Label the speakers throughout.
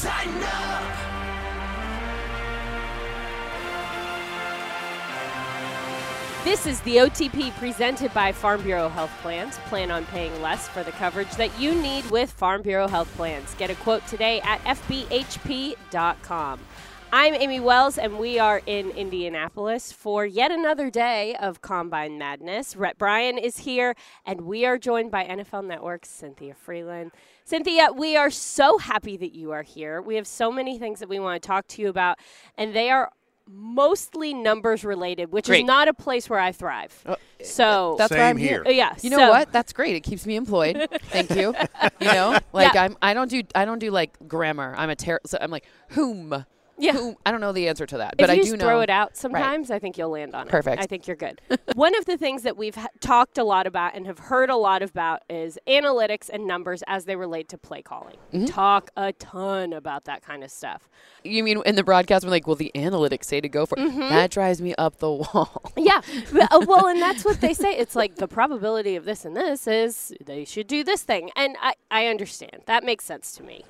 Speaker 1: Tighten up.
Speaker 2: This is the OTP presented by Farm Bureau Health Plans. Plan on paying less for the coverage that you need with Farm Bureau Health Plans. Get a quote today at fbhp.com. I'm Amy Wells, and we are in Indianapolis for yet another day of Combine Madness. Rhett Bryan is here, and we are joined by NFL Network's Cynthia Frelund. Cynthia, we are so happy that you are here. We have so many things that we want to talk to you about, and they are mostly numbers related, which is not a place where I thrive. So
Speaker 3: that's
Speaker 4: same here.
Speaker 2: Yeah,
Speaker 3: you know what? That's great. It keeps me employed. Thank you. You know, like
Speaker 2: Yeah.
Speaker 3: I don't do like grammar. So I'm like whom.
Speaker 2: Yeah.
Speaker 3: Whom, I don't know the answer to that,
Speaker 2: If
Speaker 3: but I
Speaker 2: you
Speaker 3: do
Speaker 2: just
Speaker 3: know.
Speaker 2: throw it out sometimes, I think you'll land on it.
Speaker 3: Perfect.
Speaker 2: I think you're good. One of the things that we've talked a lot about and have heard a lot about is analytics and numbers as they relate to play calling. Talk a ton about that kind of stuff.
Speaker 3: You mean in the broadcast, we're like, well, the analytics say to go for it. That drives me up the wall.
Speaker 2: Yeah. Well, and that's what they say. It's like the probability of this and this is they should do this thing. And I understand. That makes sense to me.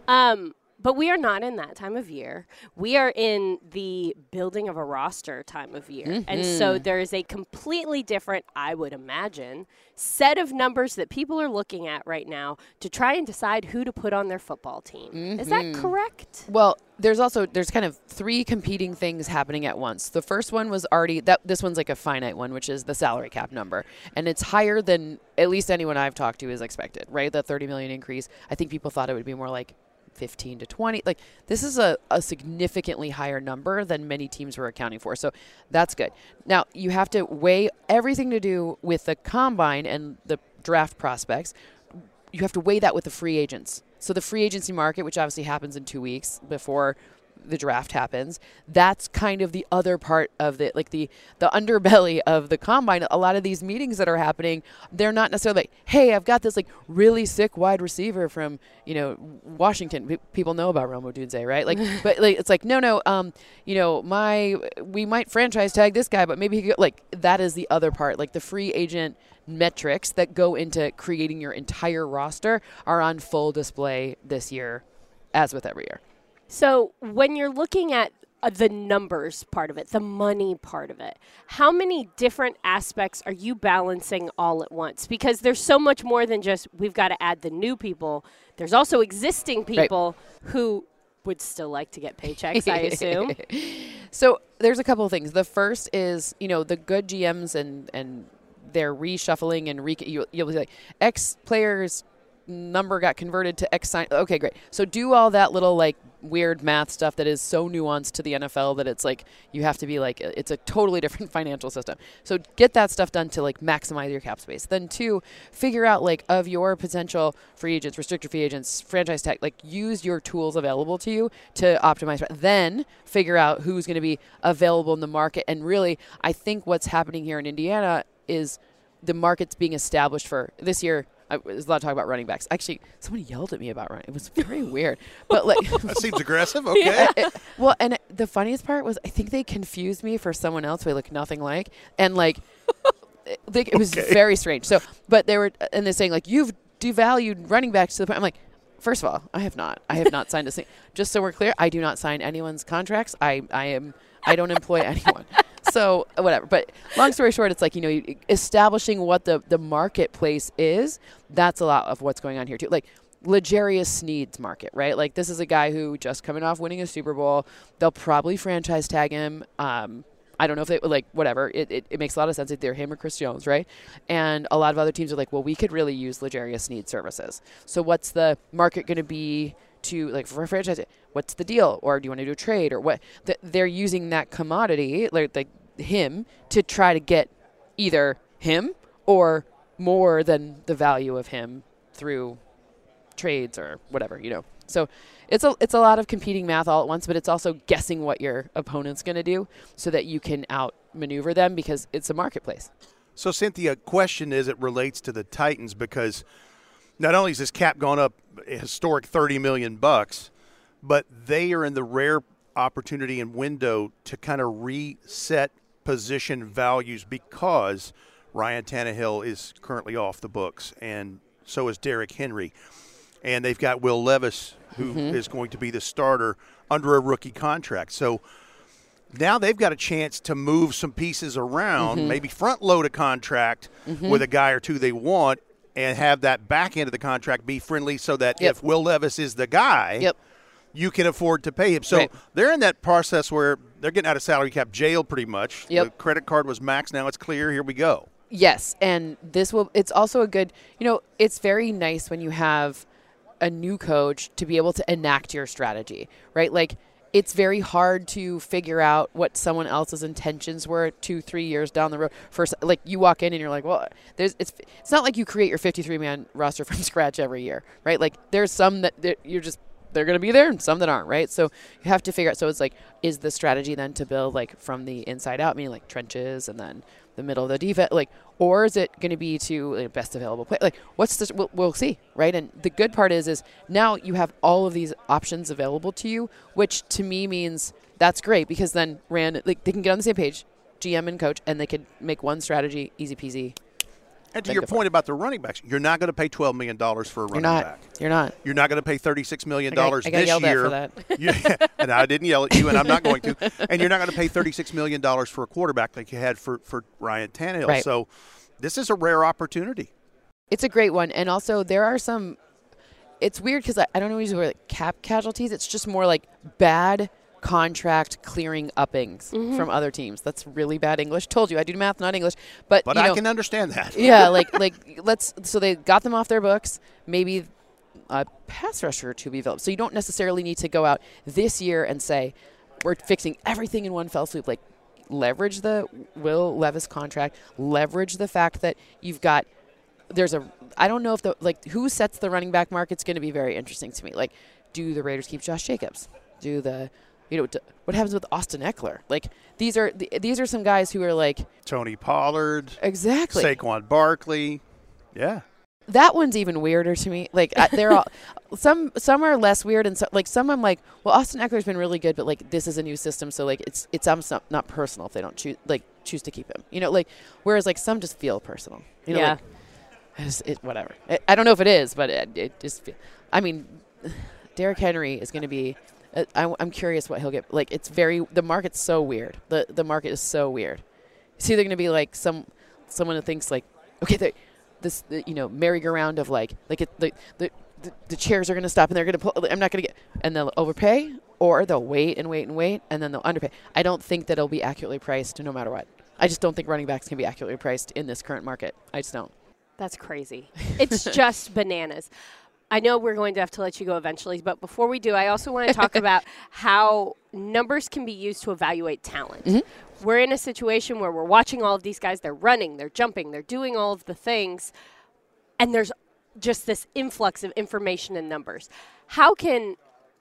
Speaker 2: But we are not in that time of year. We are in the building of a roster time of year. And so there is a completely different, I would imagine, set of numbers that people are looking at right now to try and decide who to put on their football team. Is that correct?
Speaker 3: Well, there's kind of three competing things happening at once. The first one was already this one's like a finite one, which is the salary cap number, and it's higher than at least anyone I've talked to is expected. Right, the $30 million increase. I think people thought it would be more like 15 to 20. Like this is a significantly higher number than many teams were accounting for. So that's good. Now you have to weigh everything to do with the combine and the draft prospects. You have to weigh that with the free agents. So the free agency market, which obviously happens in 2 weeks before the draft happens, that's kind of the other part of the underbelly of the combine. A lot of these meetings that are happening, they're not necessarily like, hey, I've got this like really sick wide receiver from, Washington. People know about Rome Odunze, right? Like, but like, it's like, no, we might franchise tag this guy, but maybe he could, like, that is the other part. Like the free agent metrics that go into creating your entire roster are on full display this year, as with every year.
Speaker 2: So when you're looking at the numbers part of it, the money part of it, how many different aspects are you balancing all at once? Because there's so much more than just we've got to add the new people. There's also existing people who would still like to get paychecks, I assume.
Speaker 3: So there's a couple of things. The first is, the good GMs and their reshuffling and you'll be like, X players number got converted to X sign. Okay, great. So do all that little like weird math stuff that is so nuanced to the NFL that it's like you have to be like, it's a totally different financial system. So get that stuff done to like maximize your cap space. Then two, figure out like of your potential free agents, restricted free agents, franchise tag, like use your tools available to you to optimize. Then figure out who's going to be available in the market. And really, I think what's happening here in Indiana is the market's being established for this year. There's a lot of talk about running backs. Actually, someone yelled at me about running. It was very weird. But like,
Speaker 4: that seems aggressive. Okay.
Speaker 3: Well, and the funniest part was I think they confused me for someone else who I look nothing like, and like, it was very strange. So, but they're saying like you've devalued running backs to the point. I'm like, first of all, I have not signed a single. Just so we're clear, I do not sign anyone's contracts. I don't employ anyone. So whatever. But long story short, it's like, establishing what the marketplace is. That's a lot of what's going on here too. Like L'Jarius Sneed's market, right? Like this is a guy who just coming off winning a Super Bowl. They'll probably franchise tag him. I don't know if they like whatever. It makes a lot of sense if they're him or Chris Jones, right? And a lot of other teams are like, well, we could really use L'Jarius Sneed services. So what's the market going to be to like for a franchise? What's the deal? Or do you want to do a trade or what? They're using that commodity, like him, to try to get either him or more than the value of him through trades or whatever, So it's a lot of competing math all at once, but it's also guessing what your opponent's going to do so that you can outmaneuver them because it's a marketplace.
Speaker 4: So, Cynthia, question as it relates to the Titans, because not only has this cap gone up a historic $30 million, but they are in the rare opportunity and window to kind of reset position values because Ryan Tannehill is currently off the books, and so is Derrick Henry. and they've got Will Levis, who is going to be the starter under a rookie contract. So now they've got a chance to move some pieces around, maybe front load a contract with a guy or two they want, and have that back end of the contract be friendly so that if Will Levis is the guy, you can afford to pay him. So they're in that process where they're getting out of salary cap jail pretty much. The credit card was maxed. Now it's clear. Here we go.
Speaker 3: Yes, and it's also a good, it's very nice when you have a new coach to be able to enact your strategy, right? Like, it's very hard to figure out what someone else's intentions were 2-3 years down the road. First, like, you walk in and you're like, well, it's not like you create your 53-man roster from scratch every year, right? Like, there's some that they're going to be there and some that aren't, right? So you have to figure out. So it's like, is the strategy then to build like from the inside out, meaning like trenches and then the middle of the defense, like, or is it going to be to best available play? Like, what's this? We'll see, right? And the good part is now you have all of these options available to you, which to me means that's great because then they can get on the same page, GM and coach, and they can make one strategy, easy peasy.
Speaker 4: And to your point about the running backs, you're not going to pay $12 million for a running back.
Speaker 3: You're not.
Speaker 4: You're not going to pay $36 million
Speaker 3: I
Speaker 4: this
Speaker 3: got yelled
Speaker 4: year.
Speaker 3: At for that.
Speaker 4: And I didn't yell at you, and I'm not going to. And you're not going to pay $36 million for a quarterback like you had for Ryan Tannehill.
Speaker 3: Right.
Speaker 4: So this is a rare opportunity.
Speaker 3: It's a great one. And also there are some – it's weird because I don't know usually like cap casualties. It's just more like bad – contract clearing uppings from other teams. That's really bad English. Told you I do math, not English. But
Speaker 4: I can understand that.
Speaker 3: Yeah, so they got them off their books. Maybe a pass rusher to be developed. So you don't necessarily need to go out this year and say we're fixing everything in one fell swoop. Like, leverage the Will Levis contract. Leverage the fact that you've got. I don't know if who sets the running back market's going to be very interesting to me. Like, do the Raiders keep Josh Jacobs? What happens with Austin Eckler? Like, these are some guys who are like
Speaker 4: Tony Pollard,
Speaker 3: exactly,
Speaker 4: Saquon Barkley, yeah.
Speaker 3: That one's even weirder to me. Like, they're all some are less weird, and some I'm like, well, Austin Eckler's been really good, but like this is a new system, so like it's not personal if they don't choose to keep him. Whereas like some just feel personal.
Speaker 2: Yeah.
Speaker 3: Whatever. I don't know if it is, but it just feels. I mean, Derrick Henry is going to be. I'm curious what he'll get. Like, the market's so weird. The market is so weird. It's either going to be like someone who thinks like, okay, merry-go-round of the chairs are going to stop and they're going to pull. I'm not going to get, and they'll overpay, or they'll wait and wait and wait, and then they'll underpay. I don't think that it'll be accurately priced no matter what. I just don't think running backs can be accurately priced in this current market. I just don't.
Speaker 2: That's crazy. It's just bananas. I know we're going to have to let you go eventually, but before we do, I also want to talk about how numbers can be used to evaluate talent. Mm-hmm. We're in a situation where we're watching all of these guys. They're running, they're jumping, they're doing all of the things, and there's just this influx of information and numbers. How can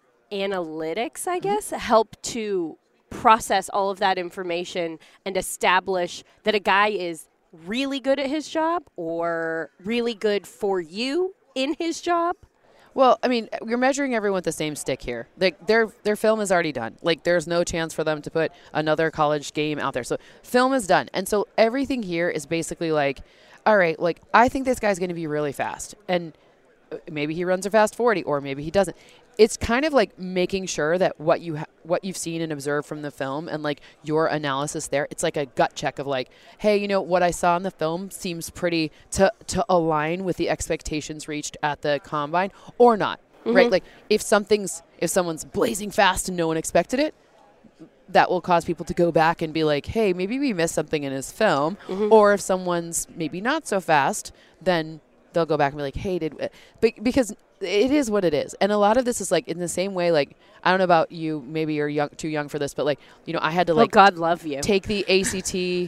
Speaker 2: analytics, I guess, help to process all of that information and establish that a guy is really good at his job or really good for you in his job?
Speaker 3: Well, I mean, you're measuring everyone with the same stick here. Like, their film is already done. Like, there's no chance for them to put another college game out there. So film is done. And so everything here is basically like, all right, like, I think this guy's going to be really fast. And maybe he runs a fast 40 or maybe he doesn't. It's kind of like making sure that what you've seen and observed from the film and like your analysis there, it's like a gut check of like, hey, what I saw in the film seems pretty to align with the expectations reached at the combine or not, right? Like if someone's blazing fast and no one expected it, that will cause people to go back and be like, hey, maybe we missed something in his film. Or if someone's maybe not so fast, then they'll go back and be like, hey, because it is what it is. And a lot of this is like in the same way, like, I don't know about you, maybe you're too young for this, but like, I had to like,
Speaker 2: God love you,
Speaker 3: take the ACT,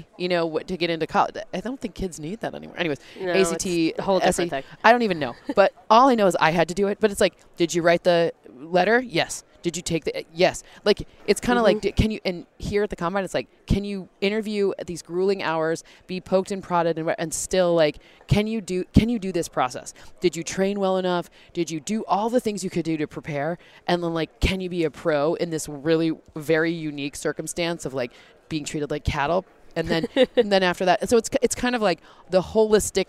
Speaker 3: to get into college. I don't think kids need that anymore. Anyways,
Speaker 2: no,
Speaker 3: ACT,
Speaker 2: it's a whole different thing.
Speaker 3: I don't even know. But all I know is I had to do it. But it's like, did you write the letter? Yes. Did you take the yes? Like, it's kind of like, can you, and here at the combine, it's like, can you interview at these grueling hours, be poked and prodded and still like, can you do this process? Did you train well enough? Did you do all the things you could do to prepare? And then like, can you be a pro in this really very unique circumstance of like being treated like cattle? And then, and then after that, so it's kind of like the holistic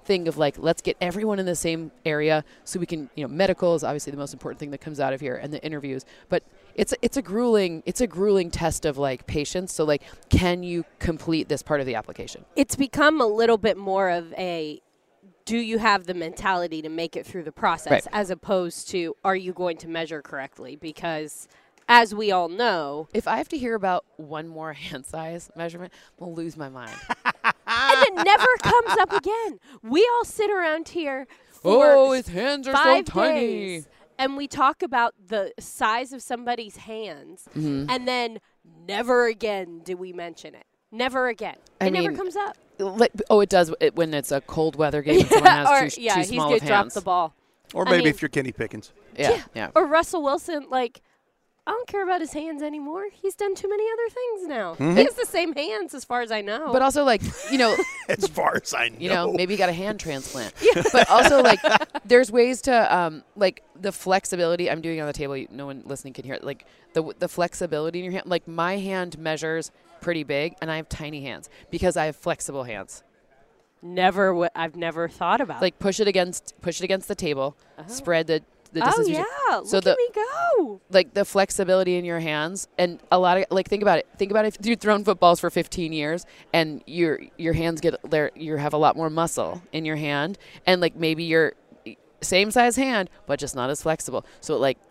Speaker 3: thing of like, let's get everyone in the same area so we can, medical is obviously the most important thing that comes out of here, and the interviews. But it's a grueling test of like patience. So like, can you complete this part of the application?
Speaker 2: It's become a little bit more of a, do you have the mentality to make it through the process,
Speaker 3: Right.
Speaker 2: as opposed to, are you going to measure correctly? Because as we all know,
Speaker 3: If I have to hear about one more hand size measurement, I'll lose my mind.
Speaker 2: and it never comes up again. We all sit around here for
Speaker 3: His hands are
Speaker 2: 5
Speaker 3: so tiny.
Speaker 2: days, and we talk about the size of somebody's hands, and then never again do we mention it. Never again.
Speaker 3: I
Speaker 2: It never
Speaker 3: mean,
Speaker 2: comes up.
Speaker 3: It does when it's a cold weather game and someone has too
Speaker 2: he's
Speaker 3: small
Speaker 2: going
Speaker 3: of
Speaker 2: to drop
Speaker 3: hands.
Speaker 2: the ball.
Speaker 4: Or
Speaker 2: I
Speaker 4: maybe
Speaker 2: mean-
Speaker 4: if you're Kenny Pickens.
Speaker 3: Yeah.
Speaker 2: Or Russell Wilson, like, I don't care about his hands anymore. He's done too many other things now. He has the same hands as far as I know.
Speaker 3: But also, like,
Speaker 4: As far as I know.
Speaker 3: maybe you got a hand transplant. But also, like, there's ways to, like, the flexibility. I'm doing it on the table. No one listening can hear it. Like, the flexibility in your hand. Like, my hand measures pretty big, and I have tiny hands because I have flexible hands.
Speaker 2: I've never thought about.
Speaker 3: Like, push it against the table, spread the distance.
Speaker 2: yeah.
Speaker 3: So
Speaker 2: Look at me go.
Speaker 3: like the flexibility in your hands, and a lot of, like, think about it if you've thrown footballs for 15 years and your hands get there, you have a lot more muscle in your hand, and like maybe your same size hand but just not as flexible, so it like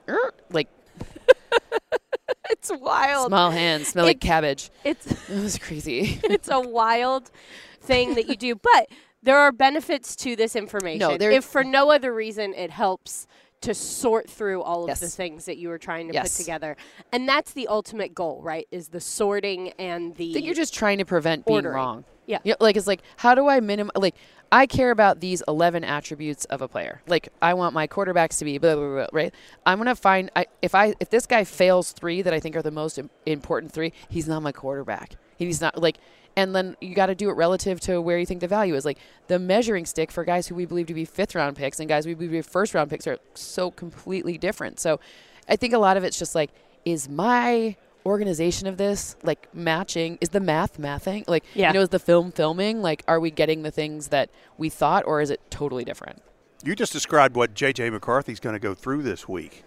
Speaker 2: It's wild.
Speaker 3: small hands smell like cabbage.
Speaker 2: It's
Speaker 3: It was crazy.
Speaker 2: it's a wild thing that you do, but there are benefits to this information.
Speaker 3: No, there-
Speaker 2: if for no other reason, it helps to sort through all of
Speaker 3: Yes.
Speaker 2: the things that you were trying to
Speaker 3: Yes.
Speaker 2: put together. And that's the ultimate goal, right? Is the sorting and the
Speaker 3: I think you're just trying to prevent being
Speaker 2: ordering.
Speaker 3: wrong.
Speaker 2: Yeah.
Speaker 3: Like, it's like, how do I like, I care about these 11 attributes of a player. Like, I want my quarterbacks to be blah, blah, blah, right? I'm going to find, if this guy fails 3 that I think are the most important 3, he's not my quarterback. He's not, like, and then you got to do it relative to where you think the value is. Like, the measuring stick for guys who we believe to be 5th-round picks and guys we believe to be first-round picks are so completely different. So I think a lot of it's just like, is my organization of this like matching? Is the mathing? Like,
Speaker 2: Yeah.
Speaker 3: is the filming? Like, are we getting the things that we thought, or is it totally different?
Speaker 4: You just described what J.J. McCarthy's going to go through this week.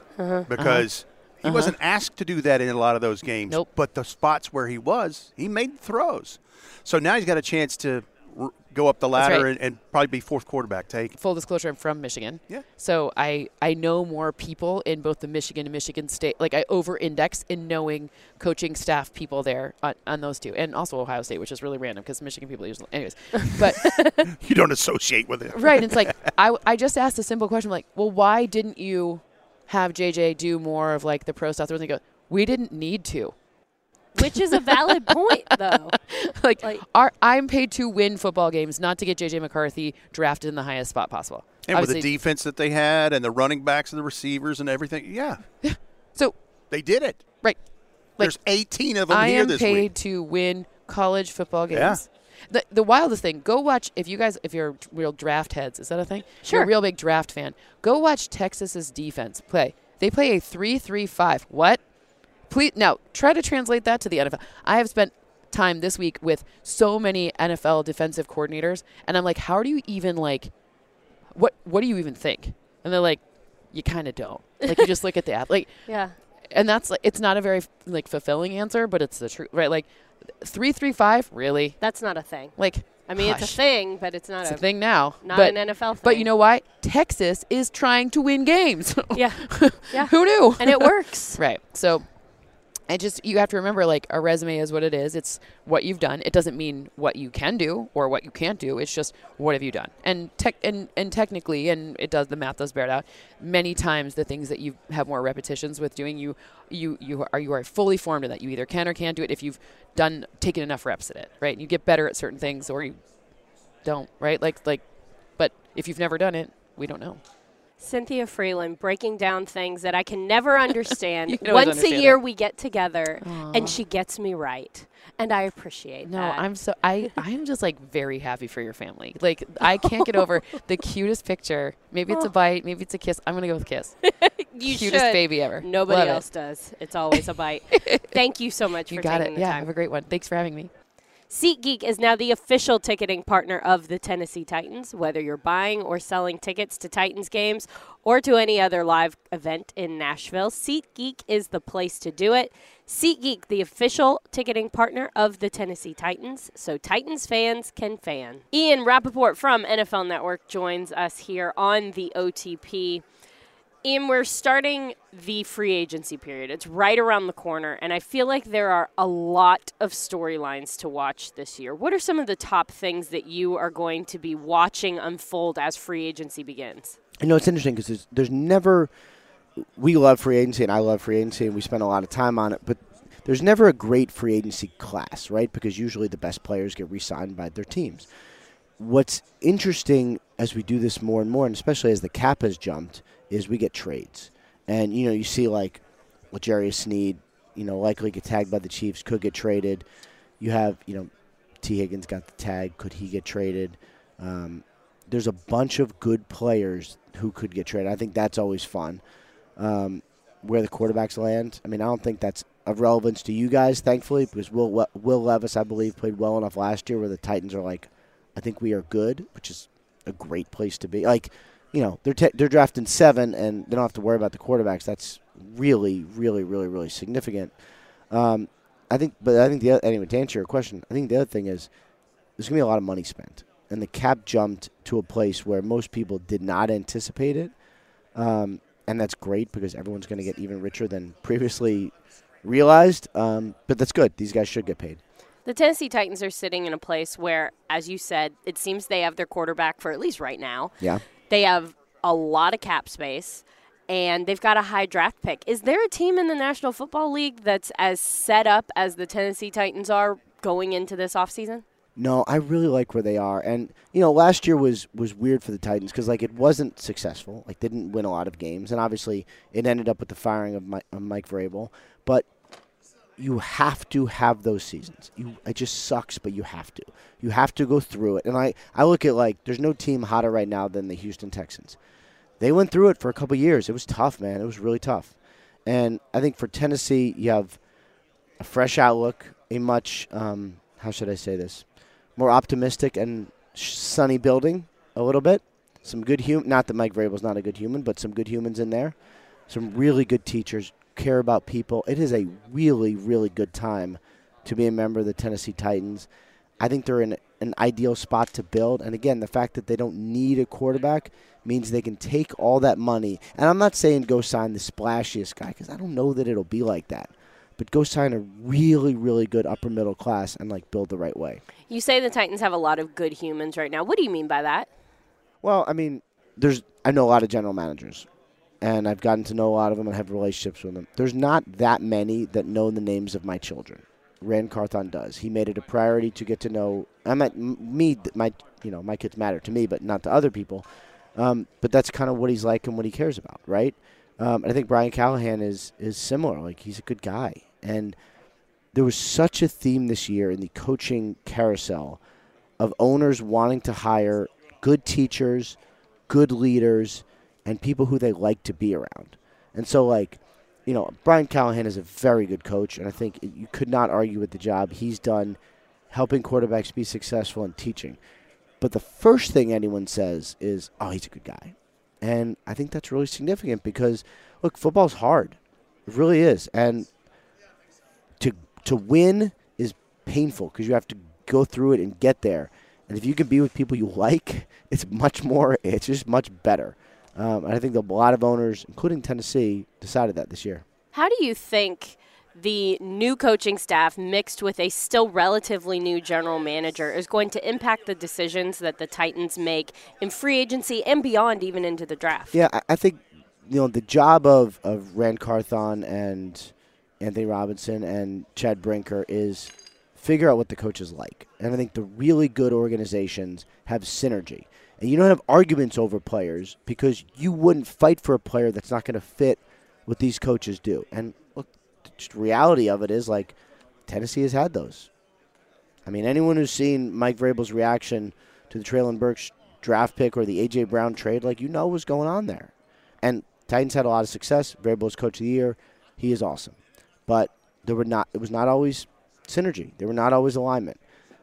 Speaker 4: Because he wasn't asked to do that in a lot of those games.
Speaker 3: Nope.
Speaker 4: But the spots where he made throws. So now he's got a chance to go up the ladder
Speaker 3: right.
Speaker 4: and probably be 4th quarterback taken.
Speaker 3: Full disclosure, I'm from Michigan.
Speaker 4: Yeah.
Speaker 3: So I know more people in both the Michigan and Michigan State. Like, I over-index in knowing coaching staff people there on those two. And also Ohio State, which is really random because Michigan people usually – anyways. But
Speaker 4: You don't associate with it.
Speaker 3: right. It's like, I just asked a simple question, like, well, why didn't you have JJ do more of like the pro stuff? And they go, we didn't need to.
Speaker 2: which is a valid point, though.
Speaker 3: Like,
Speaker 2: Like-
Speaker 3: I'm paid to win football games, not to get J.J. McCarthy drafted in the highest spot possible.
Speaker 4: And with the
Speaker 3: Obviously-
Speaker 4: defense that they had and the running backs and the receivers and everything, yeah,
Speaker 3: So,
Speaker 4: they did it.
Speaker 3: right. Like,
Speaker 4: There's 18 of them
Speaker 3: I
Speaker 4: here
Speaker 3: am
Speaker 4: this
Speaker 3: paid
Speaker 4: week.
Speaker 3: to win college football
Speaker 4: Yeah.
Speaker 3: games. The wildest thing, go watch, if you're real draft heads, is that a thing? If you're
Speaker 2: Sure.
Speaker 3: a real big draft fan, go watch Texas's defense play. They play a 3-3-5. What? Please, now, try to translate that to the NFL. I have spent time this week with so many NFL defensive coordinators, and I'm like, how do you even, like, what do you even think? And they're like, you kind of don't. Like, you just look at the athlete.
Speaker 2: Yeah.
Speaker 3: And that's, like, it's not a very, like, fulfilling answer, but it's the truth, right? Like, 3-3-5, really?
Speaker 2: That's not a thing.
Speaker 3: Like,
Speaker 2: I mean, it's
Speaker 3: hush.
Speaker 2: a thing, but it's not
Speaker 3: It's a thing now.
Speaker 2: not
Speaker 3: but,
Speaker 2: an NFL thing.
Speaker 3: But you know why? Texas is trying to win games.
Speaker 2: Yeah. Yeah.
Speaker 3: Who knew?
Speaker 2: And it works.
Speaker 3: Right. So you have to remember, like, a resume is what it is. It's what you've done. It doesn't mean what you can do or what you can't do. It's just what have you done. And technically, and the math does bear it out, many times the things that you have more repetitions with doing, you are fully formed in that. You either can or can't do it if you've taken enough reps at it, right? And you get better at certain things or you don't, right? But if you've never done it, we don't know.
Speaker 2: Cynthia Freeland breaking down things that I can never understand.
Speaker 3: You can always
Speaker 2: Once
Speaker 3: understand
Speaker 2: a year
Speaker 3: it.
Speaker 2: we get together and she gets me right. And I appreciate
Speaker 3: No,
Speaker 2: that.
Speaker 3: I'm just like very happy for your family. Like, I can't get over the cutest picture. Maybe it's a bite, maybe it's a kiss. I'm gonna go with kiss.
Speaker 2: You
Speaker 3: Cutest
Speaker 2: should.
Speaker 3: baby ever.
Speaker 2: Nobody
Speaker 3: Love
Speaker 2: else
Speaker 3: it.
Speaker 2: does. It's always a bite. Thank you so much
Speaker 3: You
Speaker 2: for
Speaker 3: got
Speaker 2: taking
Speaker 3: it.
Speaker 2: the
Speaker 3: Yeah,
Speaker 2: time.
Speaker 3: have a great one. Thanks for having me.
Speaker 2: SeatGeek is now the official ticketing partner of the Tennessee Titans. Whether you're buying or selling tickets to Titans games or to any other live event in Nashville, SeatGeek is the place to do it. SeatGeek, the official ticketing partner of the Tennessee Titans, so Titans fans can fan. Ian Rappaport from NFL Network joins us here on the OTP. Ian, we're starting the free agency period. It's right around the corner, and I feel like there are a lot of storylines to watch this year. What are some of the top things that you are going to be watching unfold as free agency begins?
Speaker 1: You know, it's interesting because there's never – we love free agency, and I love free agency, and we spend a lot of time on it, but there's never a great free agency class, right? Because usually the best players get re-signed by their teams. What's interesting as we do this more and more, and especially as the cap has jumped – is we get trades. And, you know, you see like L'Jarius Sneed, you know, likely get tagged by the Chiefs, could get traded. You have, you know, T. Higgins got the tag. Could he get traded? There's a bunch of good players who could get traded. I think that's always fun. Where the quarterbacks land, I mean, I don't think that's of relevance to you guys, thankfully, because Will Levis, I believe, played well enough last year where the Titans are like, I think we are good, which is a great place to be. Like, you know, they're drafting 7, and they don't have to worry about the quarterbacks. That's really, really, really, really significant. I think anyway, to answer your question, I think the other thing is there's going to be a lot of money spent, and the cap jumped to a place where most people did not anticipate it, and that's great because everyone's going to get even richer than previously realized. But that's good. These guys should get paid.
Speaker 2: The Tennessee Titans are sitting in a place where, as you said, it seems they have their quarterback for at least right now.
Speaker 1: Yeah.
Speaker 2: They have a lot of cap space, and they've got a high draft pick. Is there a team in the National Football League that's as set up as the Tennessee Titans are going into this offseason?
Speaker 1: No, I really like where they are. And, you know, last year was weird for the Titans because, like, it wasn't successful. Like, they didn't win a lot of games. And, obviously, it ended up with the firing of Mike Vrabel. But you have to have those seasons. It just sucks, but you have to. You have to go through it. And I look at, like, there's no team hotter right now than the Houston Texans. They went through it for a couple years. It was tough, man. It was really tough. And I think for Tennessee, you have a fresh outlook, a much, how should I say this, more optimistic and sunny building a little bit. Some good not that Mike Vrabel's not a good human, but some good humans in there. Some really good teachers, care about people. It is a really, really good time to be a member of the Tennessee Titans. I think they're in an ideal spot to build. And, again, the fact that they don't need a quarterback means they can take all that money. And I'm not saying go sign the splashiest guy because I don't know that it'll be like that. But go sign a really, really good upper middle class and, like, build the right way.
Speaker 2: You say the Titans have a lot of good humans right now. What do you mean by that?
Speaker 1: Well, I mean, I know a lot of general managers. And I've gotten to know a lot of them and have relationships with them. There's not that many that know the names of my children. Ran Carthon does. He made it a priority to get to know. My kids matter to me, but not to other people. But that's kind of what he's like and what he cares about, right? And I think Brian Callahan is similar. Like, he's a good guy. And there was such a theme this year in the coaching carousel of owners wanting to hire good teachers, good leaders, and people who they like to be around. And so, like, you know, Brian Callahan is a very good coach, and I think you could not argue with the job he's done helping quarterbacks be successful and teaching. But the first thing anyone says is, oh, he's a good guy. And I think that's really significant because, look, football's hard. It really is. And to win is painful because you have to go through it and get there. And if you can be with people you like, it's just much better. And I think a lot of owners, including Tennessee, decided that this year.
Speaker 2: How do you think the new coaching staff mixed with a still relatively new general manager is going to impact the decisions that the Titans make in free agency and beyond, even into the draft?
Speaker 1: Yeah, I think, you know, the job of Ran Carthon and Anthony Robinson and Chad Brinker is figure out what the coach is like. And I think the really good organizations have synergy. And you don't have arguments over players because you wouldn't fight for a player that's not going to fit what these coaches do. And look, the reality of it is, like, Tennessee has had those. I mean, anyone who's seen Mike Vrabel's reaction to the Traylon Burks draft pick or the A.J. Brown trade, like, you know what's going on there. And Titans had a lot of success. Vrabel's coach of the year. He is awesome. But it was not always synergy. There were not always alignment.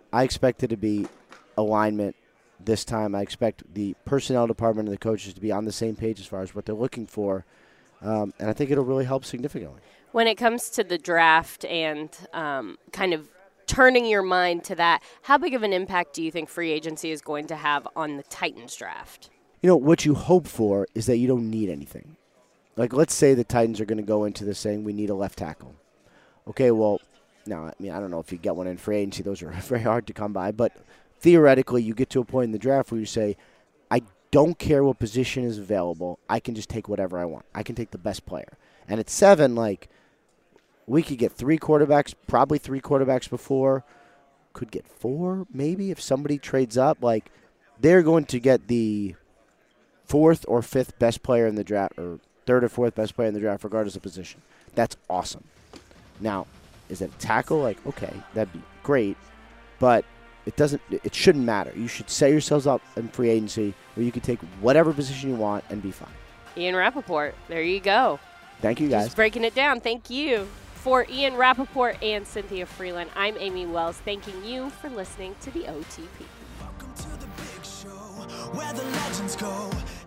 Speaker 1: I expect it to be alignment this time. I expect the personnel department and the coaches to be on the same page as far as what they're looking for, and I think it'll really help significantly.
Speaker 2: When it comes to the draft and kind of turning your mind to that, how big of an impact do you think free agency is going to have on the Titans draft?
Speaker 1: You know, what you hope for is that you don't need anything. Like, let's say the Titans are going to go into this saying we need a left tackle. Okay, well, now, I mean, I don't know if you get one in free agency. Those are very hard to come by. But theoretically, you get to a point in the draft where you say, I don't care what position is available. I can just take whatever I want. I can take the best player. And at 7, like, we could get 3 quarterbacks, probably 3 quarterbacks before. Could get 4, maybe, if somebody trades up. Like, they're going to get the 4th or 5th best player in the draft, or 3rd or 4th best player in the draft, regardless of position. That's awesome. Now, is it a tackle? Like, okay, that'd be great, but it shouldn't matter. You should set yourselves up in free agency where you can take whatever position you want and be fine.
Speaker 2: Ian Rappaport, there you go.
Speaker 1: Thank you, guys.
Speaker 2: Just breaking it down. Thank you. For Ian Rappaport and Cynthia Freeland, I'm Amy Wells, thanking you for listening to the OTP.
Speaker 5: Welcome to the big show, where the legends go.